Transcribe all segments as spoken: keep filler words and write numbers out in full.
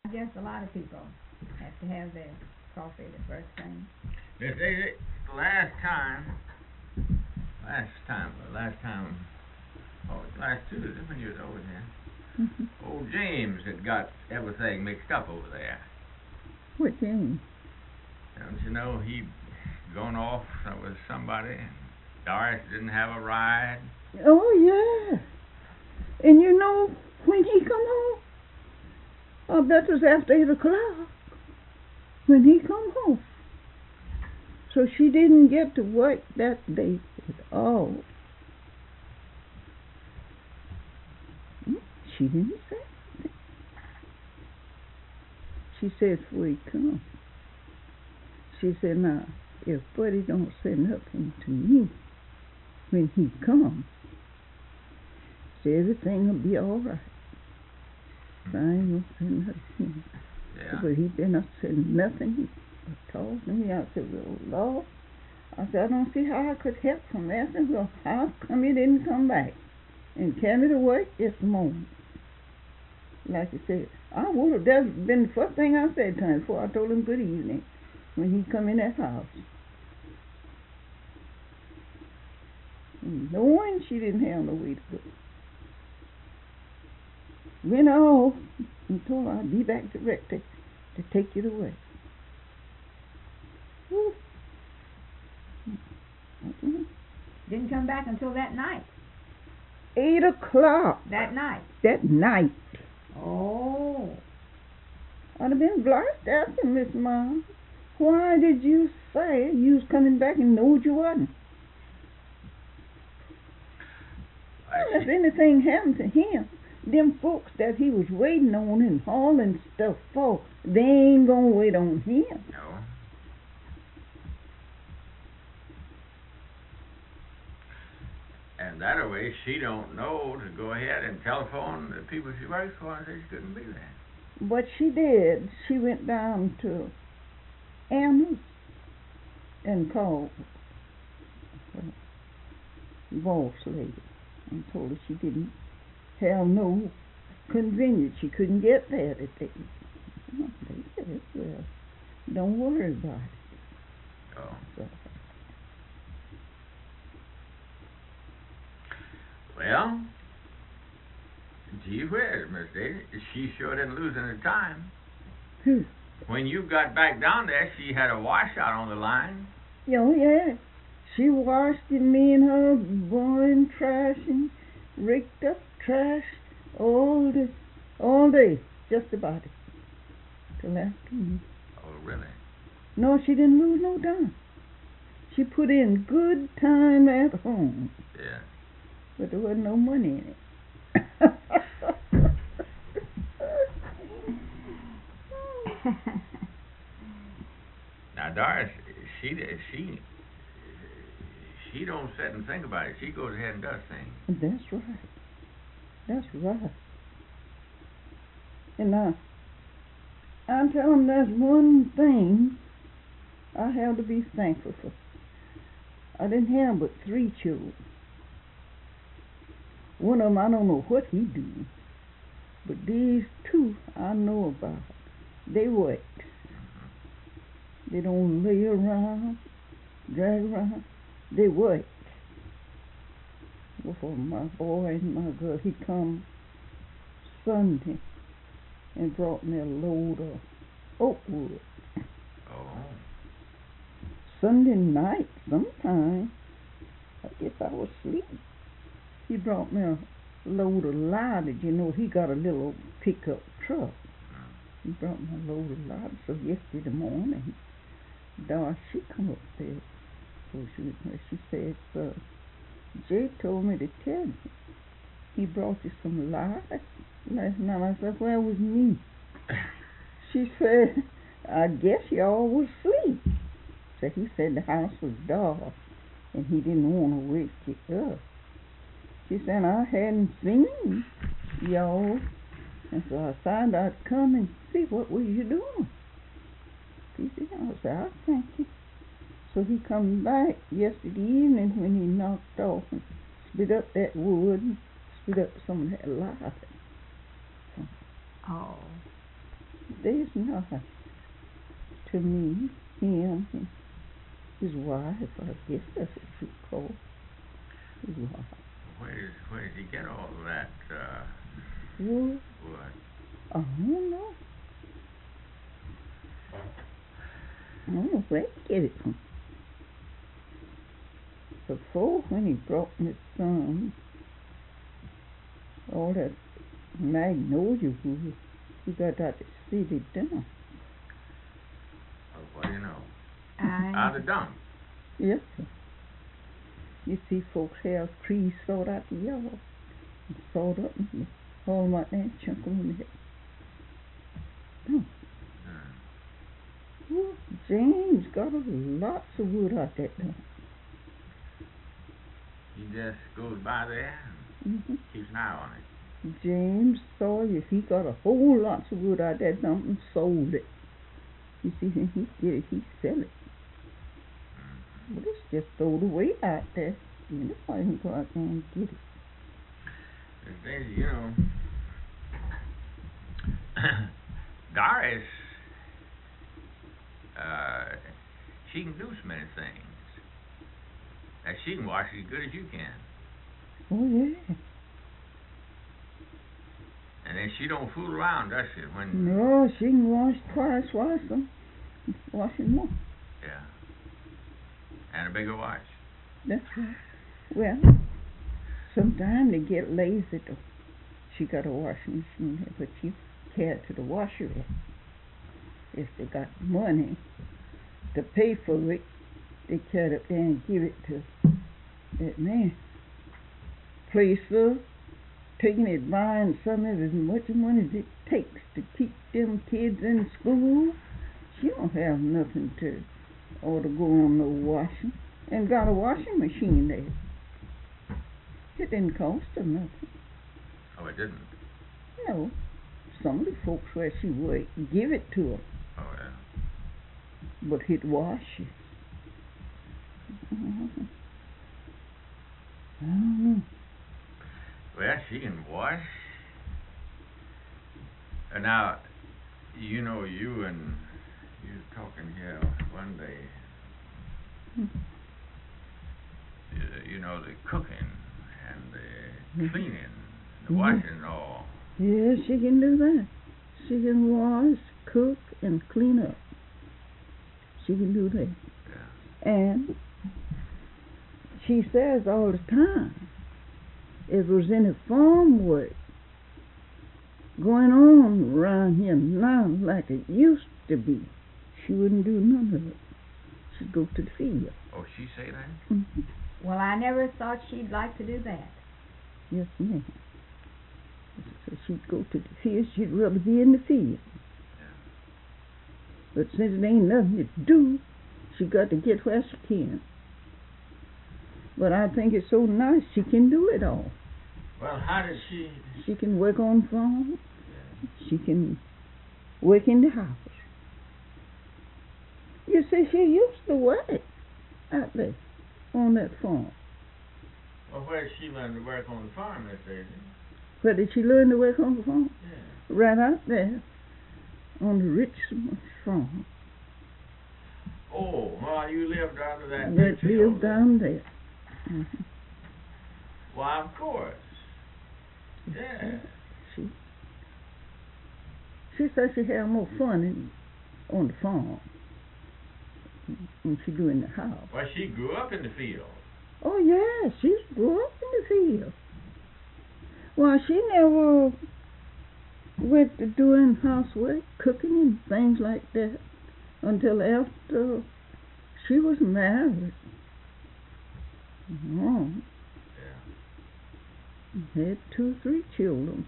I guess a lot of people have to have their coffee the first thing. They say that last time, last time, last time, oh, last Tuesday when you was over there, old James had got everything mixed up over there. What James? Don't you know he'd gone off with somebody, and Doris didn't have a ride. Oh, yeah. And you know, when he come home, I bet it was after eight o'clock when he come home. So she didn't get to work that day at all. She didn't say anything. She said before he come, she said, now, if Buddy don't say nothing to me when he comes, say everything will be all right. I ain't gonna say nothing to him. Yeah. But he did not say nothing. He told me. I said, well, Lord, I said, I don't see how I could help from asking, well, how come you didn't come back and carry me to work this morning? Like you said, I would have, that's been the first thing I said to him before I told him good evening when he come in that house. Knowing she didn't have no way to go. Went off and told her I'd be back directly to take you to work. Whew. Mm-hmm. Didn't come back until that night. Eight o'clock. That night. That night. Oh. I'd have been blasted asking Miss Mom, why did you say you was coming back and knowed you wasn't? Well, if anything happened to him, them folks that he was waiting on and hauling stuff for, they ain't gonna wait on him. No. And that way she don't know to go ahead and telephone the people she works for and say she couldn't be there. But she did. She went down to Anna's and called the boss lady and told her she didn't have no convenience. She couldn't get there today. Well, they said, well, don't worry about it. Oh. So, well, gee whiz, Miss Daisy, she sure didn't lose any time. who? When you got back down there, she had a washout on the line. Oh, yeah. She washed it, me and her, boiling trash and raked up trash all day, all day, just about it, till afternoon. Oh, really? No, she didn't lose no time. She put in good time at home. Yeah. But there wasn't no money in it. Now, Doris, she she she don't sit and think about it. She goes ahead and does things. That's right. That's right. And now, I'm telling there's one thing I have to be thankful for. I didn't have but three children. One of them, I don't know what he do, but these two I know about. They work. They don't lay around, drag around. They work. Before my boy and my girl, he come Sunday and brought me a load of oak wood. Oh. Sunday night, sometime, I guess I was asleep. He brought me a load of ladders. You know, he got a little pickup truck. He brought me a load of ladders. So yesterday morning, Doris, she come up there. So she, she said, uh, Jay told me to tell you. He brought you some ladders last night. I said, where was me? She said, I guess y'all was asleep. So he said the house was dark and he didn't want to wake you up. She said, I hadn't seen y'all. And so I decided I'd come and see what were you doing. He said, I said, I thank you. So he come back yesterday evening when he knocked off and split up that wood and split up some of that light. So, oh. There's not to me, him, and his wife, I guess that's what you call his wife. Where does, where does he get all of that, uh, Wood? wood? I don't know. I don't know where he get it from. Before, when he brought me some, all that magnolia wood, he got out the city dump. Oh, what do you know? I, Out of dump. Yes, sir. You see folks have trees sawed out the yard, and sawed up, and haul them out there and chunk them in the dump. Hmm. Well, James got a lots of wood out that dump. He just goes by there and Mm-hmm. keeps an eye on it. James Sawyer, he got a whole lots of wood out that dump and sold it. You see, when he get it, he sell it. Mm-hmm. But it's just thrown away out there. Anybody can go out there and get it. There's days, you know, Doris, uh, she can do so many things. That she can wash as good as you can. Oh, yeah. And then she don't fool around, does she? When No, she can wash twice, wash them, wash them more. Yeah. And a bigger wash. That's right. Well, sometimes they get lazy to. She got a washing machine there, but she carry to the washer if they got money to pay for it. They carry it up there and give it to that man. Placer, taking it, buying some of as much money as it takes to keep them kids in school. She don't have nothing to, or to go on no washing. And got a washing machine there. It didn't cost her nothing. Oh, it didn't? No. Some of the folks where she worked give it to her, Oh, yeah. but he'd wash it. Uh-huh. I don't know. Well, she can wash. And now, you know, you and you was talking here one day. Hmm. You, you know, the cooking and the Mhm. cleaning, the Mhm. washing and all. Yeah, she can do that. She can wash, cook, and clean up. She can do that. Yeah. And she says all the time, if there was any farm work going on around here now like it used to be, she wouldn't do none of it. She'd go to the field. Oh, she say that? Mm-hmm. well, I never thought she'd like to do that. Yes, ma'am. So she'd go to the field. She'd rather be in the field. Yeah. But since there ain't nothing to do, she got to get where she can. But I think it's so nice she can do it all. Well, how did she... She can work on farm. Yeah. She can work in the house. You see, she used to work out there on that farm. Well, where did she learn to work on the farm, Miss Daisy? Where did she learn to work on the farm? Yeah. Right out there on the Richmond farm. Oh, well, you lived out of that... That big lived field down there. Mm-hmm. Why, of course. Yeah. She she said she had more fun in, on the farm than she do in the house. Well, she grew up in the field. Oh yeah, she grew up in the field. Well, she never went to doing housework, cooking and things like that until after she was married. Oh. Yeah. Had two, three children.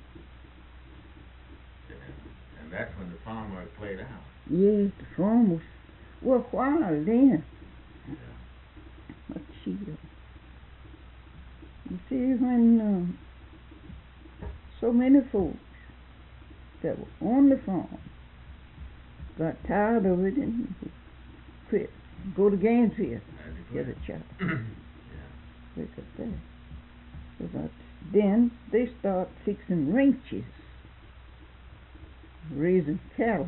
Yeah. And that's when the farm work played out. Yes, the farm was worthwhile then. Yeah. But she, uh, you see, when uh, so many folks that were on the farm got tired of it and quit, go to Gainesville, get a job. Yeah. Look at that. But then they start fixing ranches. raising cattle.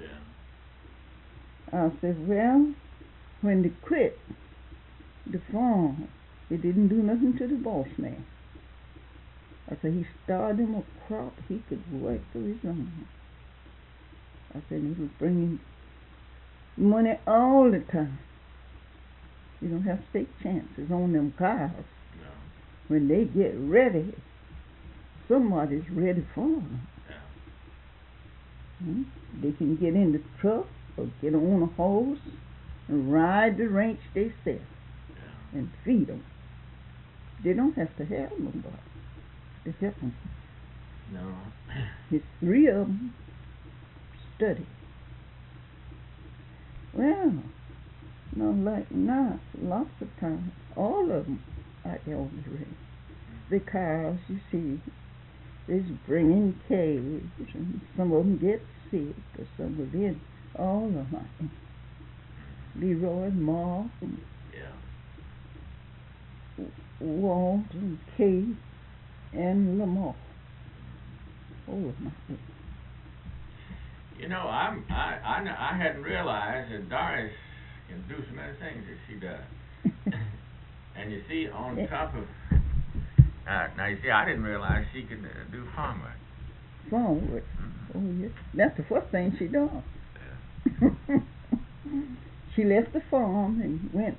Yeah. I said, well, when they quit the farm, it didn't do nothing to the boss man. I said, he started him a crop he could work for his own. I said, it was bringing money all the time. You don't have to take chances on them cows. No. When they get ready, somebody's ready for them. Yeah. Hmm? They can get in the truck or get on a horse and ride the ranch themselves Yeah. and feed them. They don't have to have nobody to help them. No. It's three of them study. Well, no, like now, lots of times, all of them are elderly. The cows, you see, is bringing calves, and some of them get sick, or some of them, all of them are. Leroy, Mark, and Yeah. Walt, and Kate, and Lamar. All of them are. You know, I'm I I, kn- I hadn't realized that Doris can do so many things that she does. And you see, on Yeah. top of uh, now, you see, I didn't realize she could uh, do farm work. Farm work. Mhm. Oh, yes. That's the first thing she done. Yeah. She left the farm and went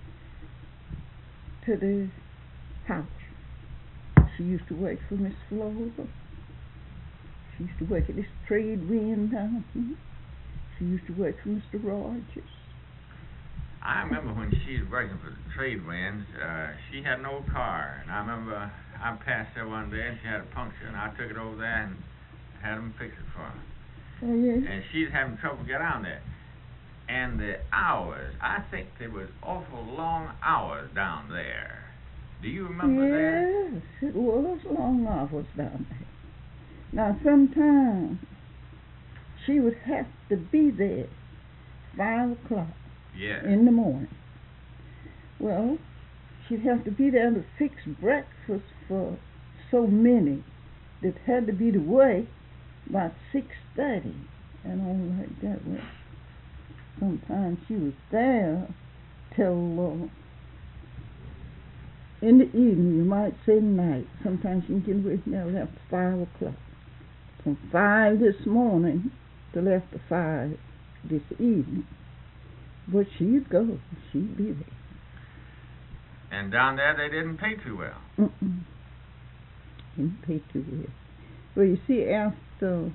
to the house. She used to work for Miss Flover. She used to work at this trade wind down here. She used to work for Mister Rogers. I remember when she was working for the trade winds, uh, she had an old car, and I remember I passed there one day and she had a puncture, and I took it over there and had them fix it for her. Oh, yes. And she's having trouble to get down there. And the hours, I think there was awful long hours down there. Do you remember that? Yes, it was long hours down there. Now, sometimes she would have to be there five o'clock Yes. in the morning. Well, she'd have to be there to fix breakfast for so many that had to be the way by six thirty and all like that. Well, sometimes she was there till uh, in the evening, you might say night. Sometimes she can get away from there after five o'clock. From five this morning till after five this evening. But she'd go. She'd be there. And down there they didn't pay too well. Mm-mm. Didn't pay too well. Well, you see, after...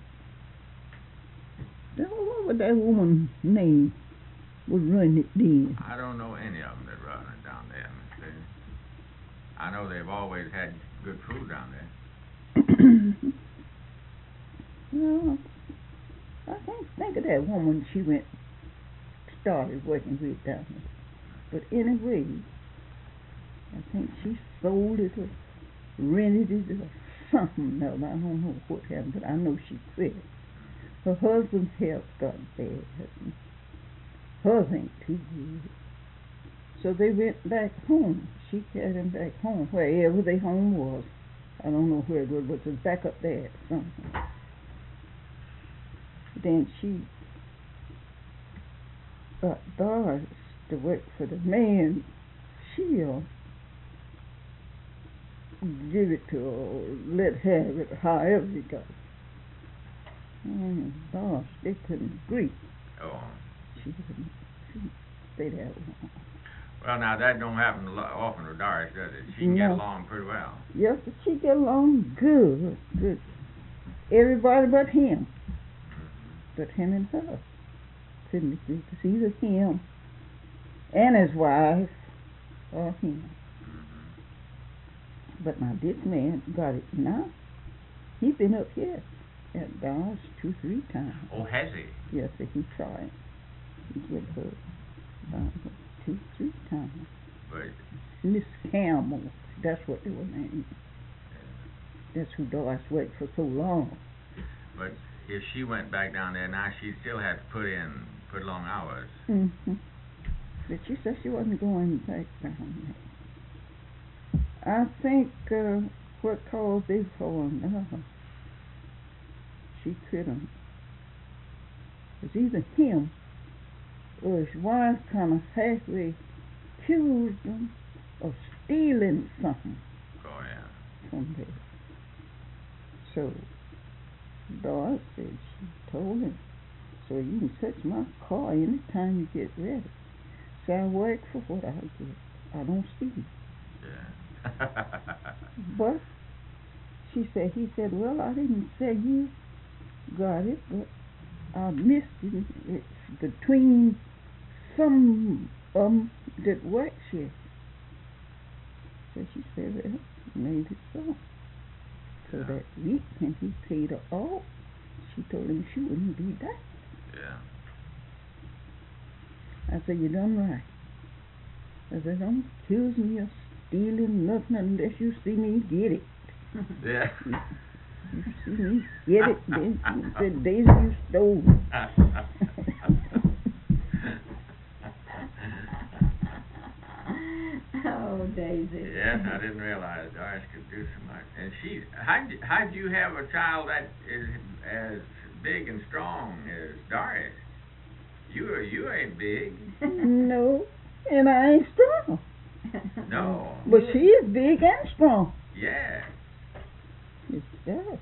What was that woman's name? Was running it then. I don't know any of them that run it down there, Miss Lady. I know they've always had good food down there. Well, I can't think of that woman she went, started working with down there. But anyway, I think she sold it or rented it or something else. I don't know what happened, but I know she quit. Her husband's health got bad. Hers ain't too good. So they went back home. She carried them back home, wherever their home was. I don't know where it was, but it was back up there somewhere. Then she got Doris to work for the man. She'll give it to her, or let her have it, however you got it. And Doris, they couldn't agree. Oh. She couldn't, she couldn't stay there long. Well, now that don't happen a lot often with Doris, does it? She can get No. along pretty well. Yes, but she get along good, good. Everybody but him. But him and her couldn't agree. It's either him and his wife or him. Mm-hmm. But now this man got it now. He been up here at Dodge two, three times. Oh, has he? Yes, he tried to get her down two, three times. But Miss Campbell, that's what they were named. That's who Doris worked for so long. but if she went back down there now, she still had to put in put long hours. Mm-hmm. But she said she wasn't going back down there. I think uh, what caused this for her, she couldn't It's either him or his wife kind of halfway accused him of stealing something Oh, yeah. from there. So Doris said she told him, so you can touch my car anytime you get ready. So I work for what I get. I don't steal. Yeah. But she said, he said, well, I didn't say you got it, but I missed it. It's between some of 'em that works here. So she said, well, maybe so. So Yeah. that week when he paid her off, she told him she wouldn't be back. Yeah. I said, you done right. I said, don't accuse me of stealing nothing unless you see me get it. Yeah. You see me get it, then you said, Daisy, you stole it. Oh, Daisy. Yes, I didn't realize Doris could do so much. And she, how'd you, how'd you have a child that is as big and strong as Doris? You are, you ain't big. No, and I ain't strong. No. But she is big and strong. Yeah. Yes, yes.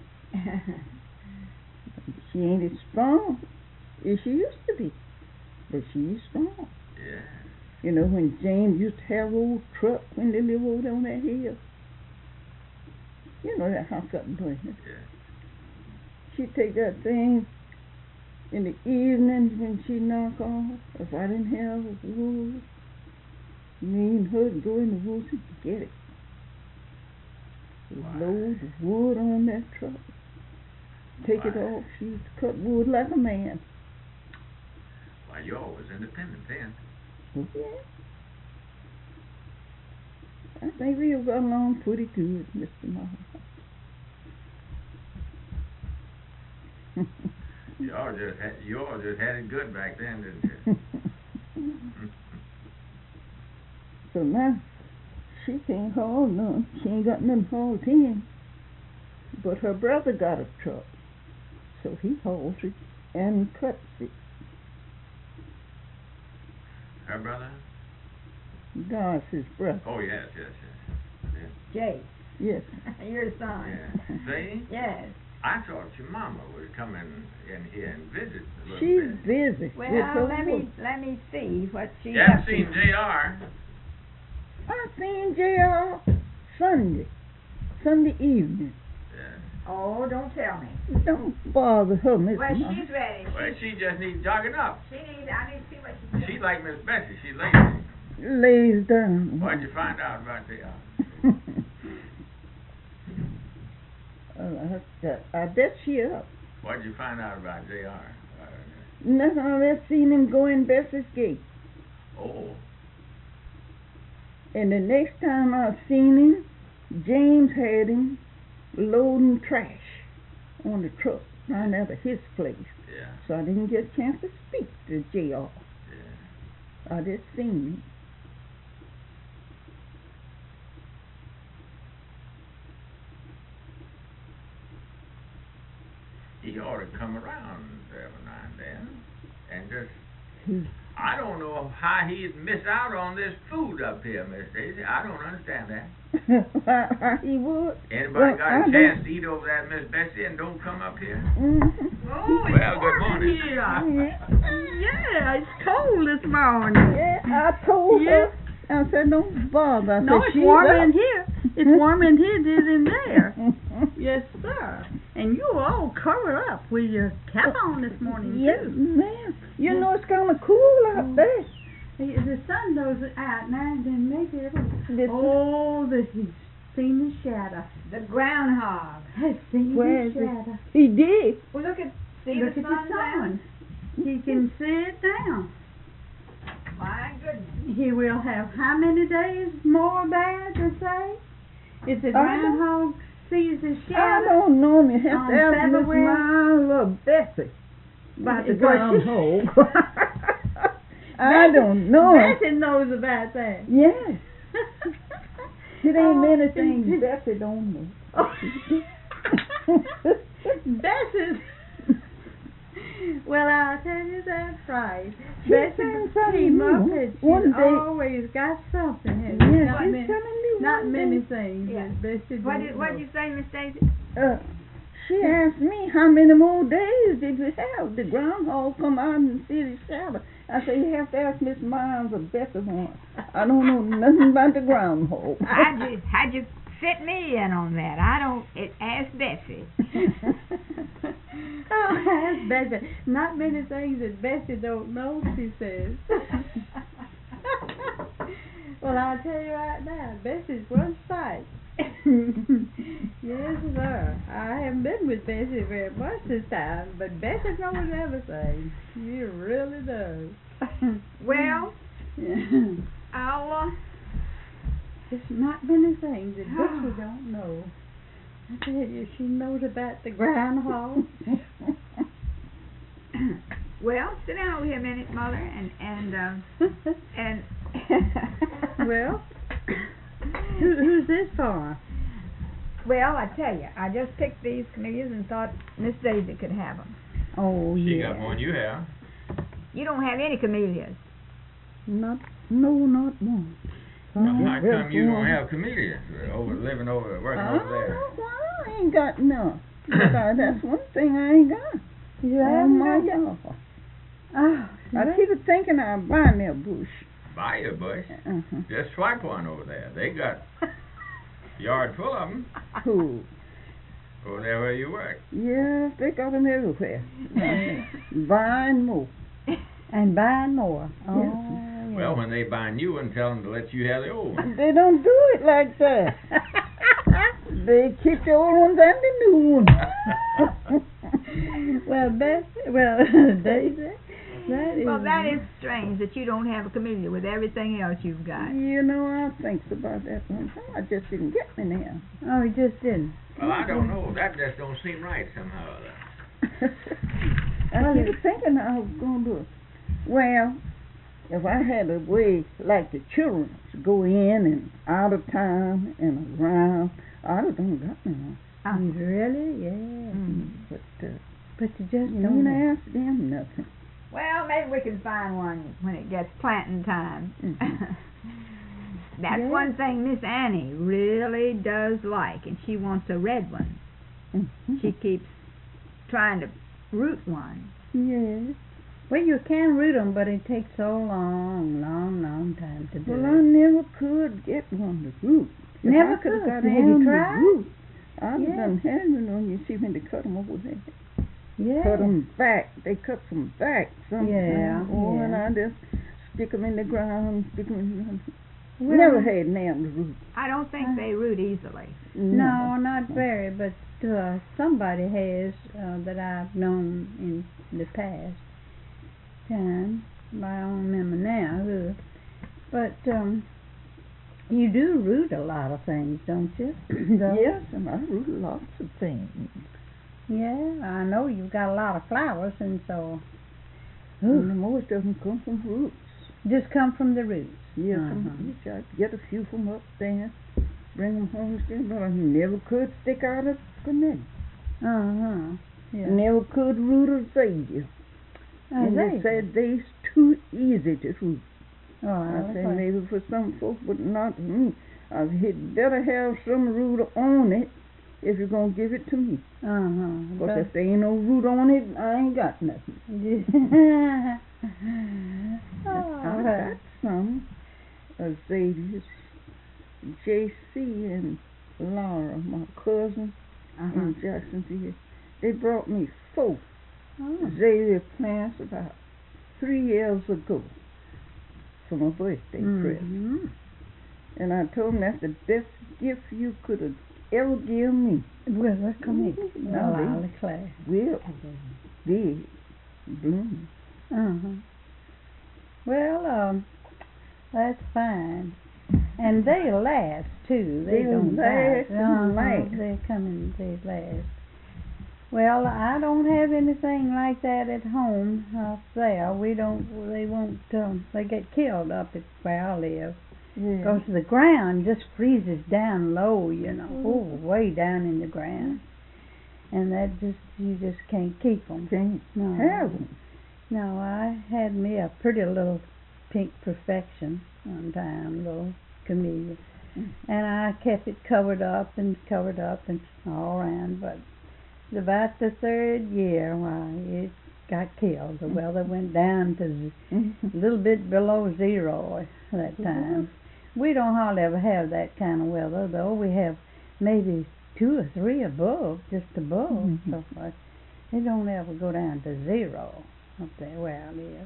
She ain't as strong as she used to be, but she is strong. Yeah. You know, when James used to have old truck when they lived over on that hill. You know that house up in Brentwood. Yeah. She'd take that thing in the evenings when she knock off. If I didn't have wood, me and her'd go in the woods and get it. We'd Wow. load the wood on that truck. Take it Wow. off. She used to cut wood like a man. Well, you always independent then. Oh, yeah. I think we got along pretty good, Mister Martha. You all just had, you all just had it good back then, didn't you? So now, she can't haul none. She ain't got nothing hauled in. But her brother got a truck. So he hauls it and cuts it. Her brother? God's his brother. Oh, yes, yes, yes. Jake, Yes. your son. Yeah. See? Yes. I thought your mama was coming in here and visit a little She's bit. busy. Well, with her let me work. let me see what she You haven't up to. seen J R I seen J R Sunday. Sunday evening. Yeah. Oh, don't tell me. Don't bother her, Miss Well, Martha. she's ready. Well, she just needs jogging up. She needs. I need to see what she's She's doing. like Miss Bessie. She's lazy. Lays down. What'd you find out about J R? uh, I, I bet she up. What'd you find out about J R? Uh, Nothing. I just seen him go in Bessie's gate. oh. And the next time I seen him, James had him loading trash on the truck right out of his place. Yeah. So I didn't get a chance to speak to J R. Yeah. I just seen him. He ought to come around every now and then and just, He, I don't know how he'd miss out on this food up here, Miss Daisy. I don't understand that. he would. Anybody Well, got I a don't- chance to eat over that, Miss Bessie, and don't come up here? Mhm. Oh, it's Well, good warm in morning. here. Yeah. Yeah, it's cold this morning. Yeah, I told Yeah. her. I said, don't bother. I No, said, it's "She's warmer up." in here. It's warmer in here than in there. Yes, sir. And you all covered up with your cap on this morning, Yes, too. ma'am. You know it's kind of cool out there. The the sun goes out now, then maybe it'll... This- Oh, the, he's seen the shadow. The groundhog has seen Where the is it? shadow. He did. Well, look at, see look the sun, the sun. He can see it now. My goodness. He will have how many days more bad to say? If the I don't- groundhog sees the I shadow. don't know. You have On to ask Miss February? Miles or Bessie about the Well, she- groundhog. I Bessie- don't know. Bessie knows about that. Yes. It ain't Oh, many it's- things Bessie don't know. Bessie's. Well, I'll tell you that's right. She's Bessie saying something came up new. and she's One day- always got something. hasn't she? Yeah, not she's many, telling me not one many day- things. Yeah. that Bessie What don't did what know. did you say, Miss Daisy? Uh, she asked me how many more days did we have the groundhog come out and see the shadow. I said, you have to ask Miss Miles or Bessie one. I don't know nothing about the groundhog. How'd you how'd you fit me in on that? I don't. It ask Bessie. Oh, ask Bessie. Not many things that Bessie don't know, she says. Well, I'll tell you right now, Bessie's one sight. Yes, sir. I haven't been with Bessie very much this time, but Bessie knows everything. She really does. Well, Yeah. I'll. Uh, There's not many things that Bessie don't know. I tell you, she knows about the groundhog. well, sit down over here a minute, Mother, and and uh, and. Well, who, who's this for? Well, I tell you, I just picked these camellias and thought Miss Daisy could have them. Oh, She yeah. got one you have. You don't have any camellias. Not, no, not one. Well, I'll how get rid come of you don't one. have camellias uh, over living over working I over don't there? know why I ain't got none. But I, that's one thing I ain't got. You Oh haven't my got- yard. Oh, I really? keep thinking I'll buy me a bush. Buy a bush. Uh-huh. Just swipe one over there. They got a yard full of them Cool. over there where you work. Yes, they got them everywhere. Buying more. And buying more. Oh, Yes. yeah. Well, when they buy new one, tell them to let you have the old one. They don't do it like that. They keep the old ones and the new ones. Well, Bessie, well, Daisy, that is... Well, that is strange that you don't have a camellia with everything else you've got. You know, I think about that one time. I just didn't get me now. Oh, he just didn't. Well, I don't know. That just don't seem right somehow. or other. I keep thinking I was going to do it. Well, if I had a way like the children to go in and out of town and around, I'd have done got me one. Uh, Really? Yeah. mm. But uh, But you just you don't don't know. ask them nothing. Well, maybe we can find one when it gets planting time. Mhm. That's Yeah. one thing Miss Annie really does like, and she wants a red one. Mhm. She keeps trying to root one. Yes. Well, you can root them, but it takes so long, long, long time to do Well, I it. never could get one to root. If Never I could have could. got Have one you to tried? root, I'd have Yeah. done had you know, you see when they cut them over there. Yeah. Cut them back. They cut some back sometimes. Yeah, Oh, and yeah. I just stick them in the ground, stick them in the ground. Well, Never had them to root. I don't think Uh. they root easily. No, not very, but uh, somebody has uh, that I've known in the past time. I don't remember now who. But um, you do root a lot of things, don't you? Though? Yes, and I root lots of things. Yeah, I know you've got a lot of flowers, and so And the most of them come from roots. just come from the roots. Yes, Uh-huh. from roots. I get a few from up there, bring them home still, but I never could stick out a connect. Uh huh. Yeah. Never could root a azalea. Oh, And there they you said they's too easy to root. go. Oh, I that's said right. maybe for some folks, but not for me. I said better have some root on it if you're gonna give it to me. Uh huh. Because if there ain't no root on it, I ain't got nothing. oh, I got some azaleas. J C and Laura, my cousin uh-huh. in Jacksonville, they brought me four Oh. azalea plants about three years ago for my birthday present. Mhm. And I told them that's the best gift you could have ever given me. Well, let's come in. Mhm. Well, Now I'll they- declare. Well, big, bloom. Uh-huh. Well, um, that's fine. And they last, too. They They'll don't last die. and Uh-huh. last. They come and they last. Well, I don't have anything like that at home up there. We don't, they won't, um, they get killed up at where I live. Yeah. Because the ground just freezes down low, you know, Mhm. oh, way down in the ground. and that just you just can't keep them. Can't No. have 'em. No, I had me a pretty little pink perfection one time, little camellia, Mm. and I kept it covered up and covered up and all around. But about the third year, why it got killed. The weather went down to z- a little bit below zero that time. We don't hardly ever have that kind of weather, though. We have maybe two or three above, just above. Mhm. So far, it don't ever go down to zero up there where I live.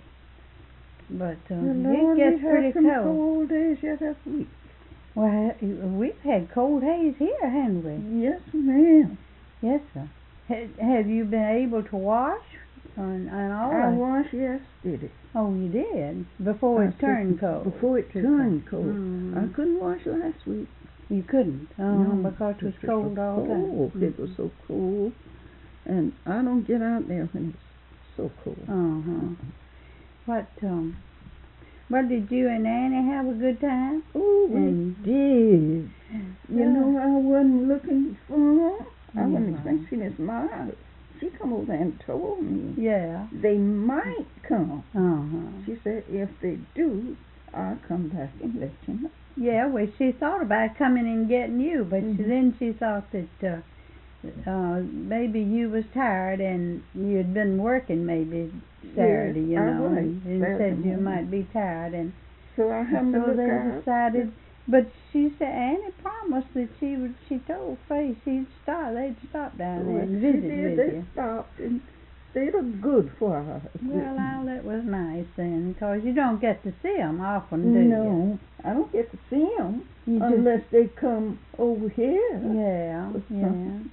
But uh, Well, it Lord, gets we pretty had some cold. cold days yet this week. Well, we've had cold days here, haven't we? Yes, ma'am. Yes, sir. Ha- have you been able to wash and, and all I that? washed yesterday. Oh, you did before I it turned took- cold. Before it Took turned cold. Mhm. I couldn't wash last week. You couldn't, oh, No, because it was it cold all the time. cold. It was so cold, and I don't get out there when it's so cold. Uh huh. What um? Well, did you and Annie have a good time? Oh, we Mm. did. Yeah. You know, I wasn't looking for her. I wasn't Mhm. expecting his mom. She come over and told me Yeah. they might come. Uh huh. She said if they do, I'll come back and let you know. Yeah. Well, she thought about coming and getting you, but she, Mhm. then she thought that uh, uh, maybe you was tired and you had been working maybe Saturday, you I know, was. and, and Saturday said you morning. might be tired, and So I happened to so look they out. decided. But she said Annie promised that she would. She told Faye she'd stop. They'd stop down there Well, and she visit did. with They you. stopped and stayed a good for her. Well, now that was nice then, 'cause you don't get to see 'em often, do you? No, I don't get to see them You just- unless they come over here. Yeah, yeah.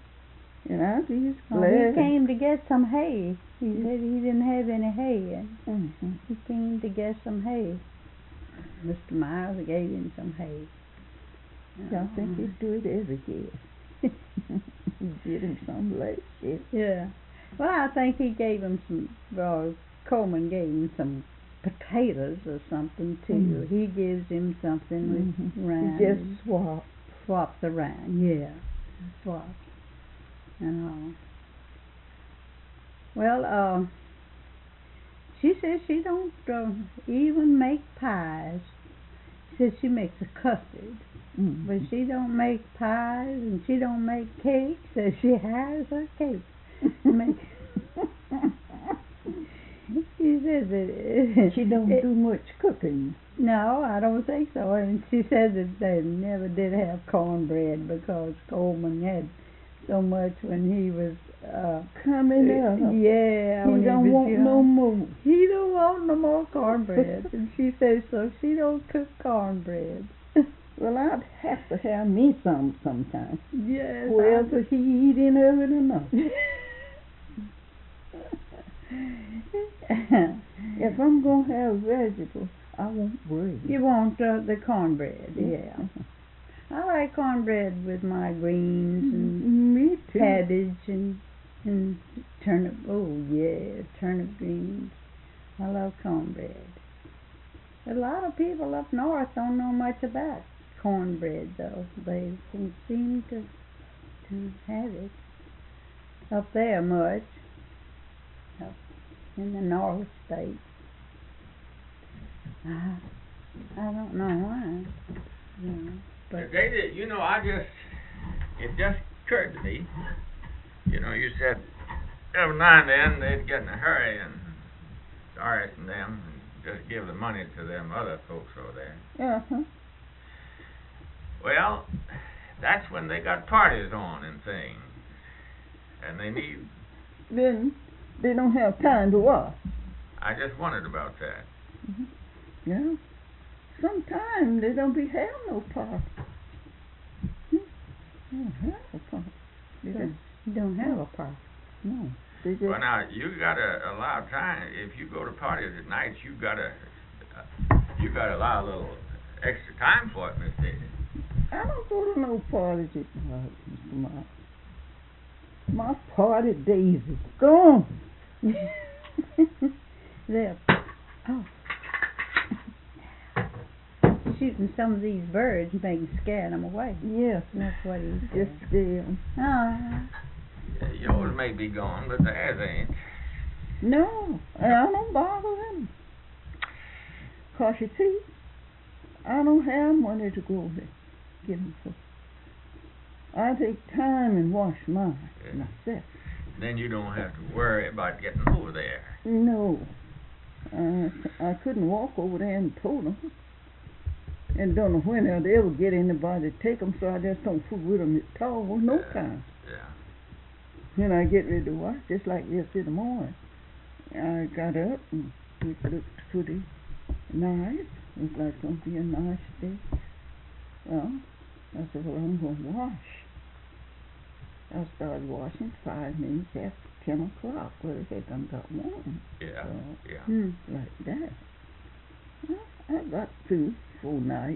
And I'd be Oh, glad. he came to get some hay. He said he didn't have any hay, and Mhm. he came to get some hay. Mister Miles gave him some hay. I think he'd do it every year. He did him some last year. Yeah. Well, I think he gave him some, uh, Coleman gave him some potatoes or something too. Mhm. He gives him something with Mhm. round. He just swap. Swaps around, yeah. Swaps. And all. Well, uh, she says she don't uh, even make pies. She says she makes a custard. Mhm. But she don't make pies and she don't make cakes. So she hires her cakes. Make. She says that She don't it, do much cooking. No, I don't think so. And she says that they never did have cornbread because Coleman had so much when he was uh Coming up. yeah. He when don't was want young. no more. He don't want no more cornbread. And she says so she don't cook cornbread. Well, I'd have to have me some sometime. Yes. Whether he eating of it or not. If I'm gonna have vegetables, I want bread. You want uh, the cornbread, yeah. I like cornbread with my greens and Me too. cabbage and and turnip. Oh yeah, turnip greens. I love cornbread. A lot of people up north don't know much about cornbread, though. They don't seem to to have it up there much. Up in the north states. I, I don't know why. You know, but They did, you know, I just, it just occurred to me, you know, you said every now and then they'd get in a hurry and Doris and them and just give the money to them other folks over there. Uh-huh. Well, that's when they got parties on and things. And they need, Then they don't have time to wash. I just wondered about that. Mm-hmm. Yeah. Sometimes they don't be having no party. Hmm. They don't have a party. They just, you don't have a party. no. They just, Well, now, you gotta allow time, if you go to parties at night, you gotta, uh, you gotta allow a little extra time for it, Miss Daisy. I don't go to no parties at night, Mister Mike. My party days is gone. They're oh, shooting some of these birds, making scaring them away. Yes. That's what he's Just doing. them. Oh, Yours may be gone, but theirs ain't. No, and I don't bother them. 'Cause you see, I don't have money to go there, get them for. I take time and wash mine Yeah. myself. Then you don't have to worry about getting over there. No, uh, I couldn't walk over there and told them. And don't know when I'd ever get anybody to take them, so I just don't fool with them at all, no Yeah. time. Yeah. When I get ready to wash, just like yesterday morning, I got up and it looked pretty nice. It was like going to be a nice day. Well, I said, well, I'm going to wash. I started washing five minutes after ten o'clock. Well, it had done got warm. Yeah. So, Yeah. Hmm. like that. Well, I got through full night.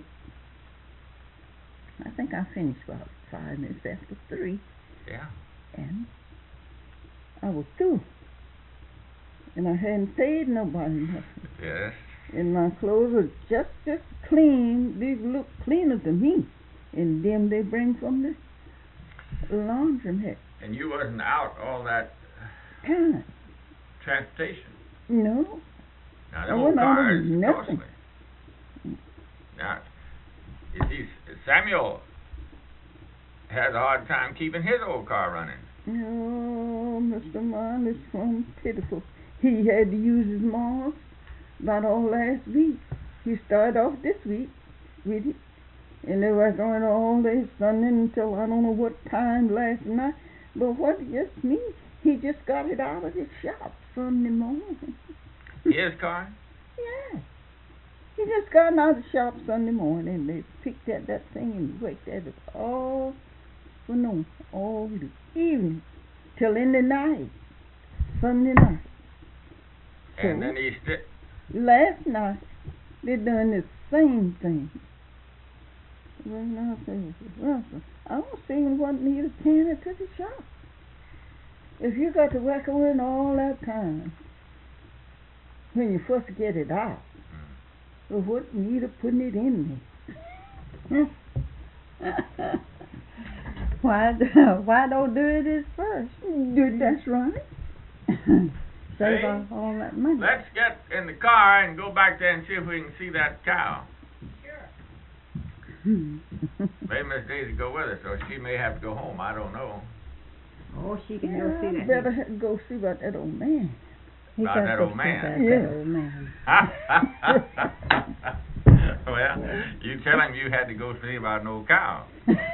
I think I finished about five minutes after three, Yeah. and I was through. And I hadn't paid nobody nothing. Yes. And my clothes were just as clean. They look cleaner to me. And them they bring from the laundromat. And you wasn't out all that Time. transportation. No. Now, I them old wasn't out cars of is nothing. costly. Now, you see, Samuel has a hard time keeping his old car running. Oh, Mister Mine is from pitiful. He had to use his mom's about all last week. He started off this week with it. And they were going all day Sunday until I don't know what time last night. But what it just means, he just got it out of the shop Sunday morning. His car? Yeah. He just got it out of the shop Sunday morning and they picked at that thing and worked at it all for no, all the evening till in the night, Sunday night. So And then he sti- last night they done the same thing. Well, now I said, well, I don't see what need to carry it to the shop. If you got to work with all that time, when you first get it out, well, what need of putting it in there? Why, why don't do it at first? Dude, that's right. Save Hey, all, all that money. let's get in the car and go back there and see if we can see that cow. Maybe Miss Daisy go with us, or she may have to go home. I don't know. Oh, she can Yeah, go see I that. better ha- go see about that old man. He About got that to old see man. That, Yeah. that old man. Well, you tell him you had to go see about an old cow.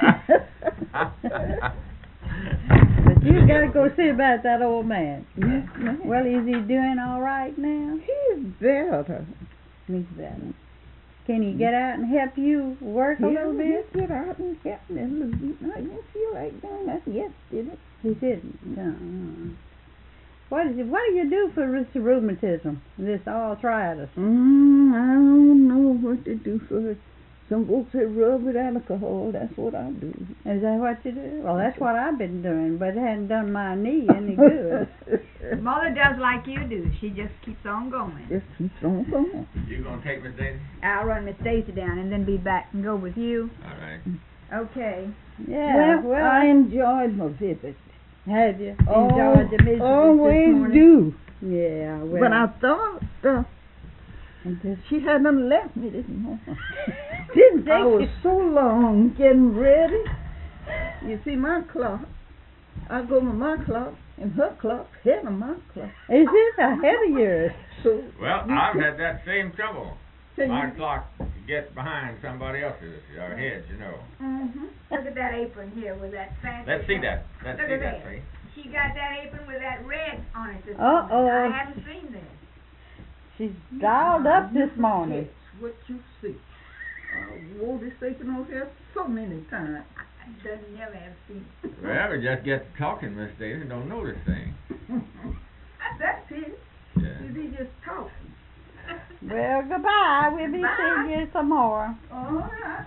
But you got to go see about that old man. Yes, ma'am. Well, is he doing all right now? He's better. He's better. Can he get out and help you work a little bit? He'll get out and help me a little bit. I didn't feel like doing that yesterday. He didn't. Uh-uh. What is it? What do you do for this rheumatism? This arthritis? Mm, I don't know what to do for it. Some folks say rub with alcohol. That's what I do. Is that what you do? Well, that's what I've been doing, but it hadn't done my knee any good. Mother does like you do. She just keeps on going. Just keeps on going. You gonna take Miss Daisy? I'll run Miss Stacy down and then be back and go with you. All right. Okay. Yeah. well, I enjoyed my visit. Have you Oh, enjoyed the visit this always morning? do. Yeah. Well, But I thought uh, she hadn't left me this morning. didn't I was think so long getting ready. You see, my clock, I go with my clock, and her clock ahead of my clock. Is it ahead of yours? So Well, you I've can- had that same trouble. so My you- clock gets behind somebody else's or heads, you know. Mm-hmm. Look at that apron here with that fancy. Let's see that. Let's Look see at that, that. see? She got that apron with that red on it this Uh-oh. morning. I haven't seen this. She's dialed up this morning. That's what you see. I wore this apron on here so many times. I doesn't never have seen it. Well, we just get to talking, Miss Daisy, and don't know this thing. That's it. Yeah. You be just talking. Well, goodbye. We'll be Bye. seeing you some more. All right.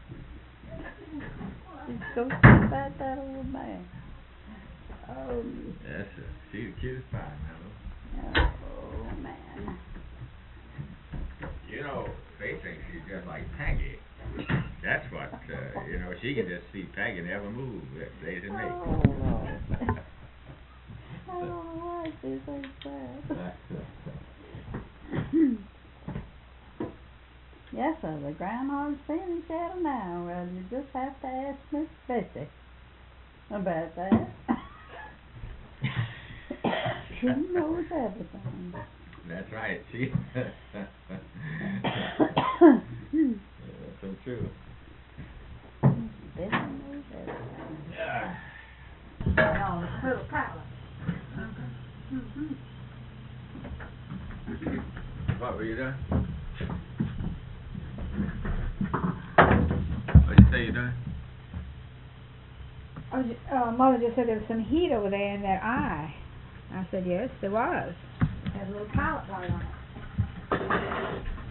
Just go see about that old man. Oh, Yes, sir. She's the cutest pie now. oh man. You know, they think she's just like Peggy. That's what, uh, you know, she can just see Peggy never move. That's Daisy Oh, me. Lord. don't know why she's so sad. Yes, sir, the groundhog's been in shadow now. Well, you just have to ask Miss Bessie about that. She knows everything. That's right. She. That's so true. Bessie knows everything. Yeah. No, it's a little pallet. What were you doing? What did you say you doing? I was, uh, Mother just said there was some heat over there in that eye. I said, yes, there was. It had a little pallet right on it.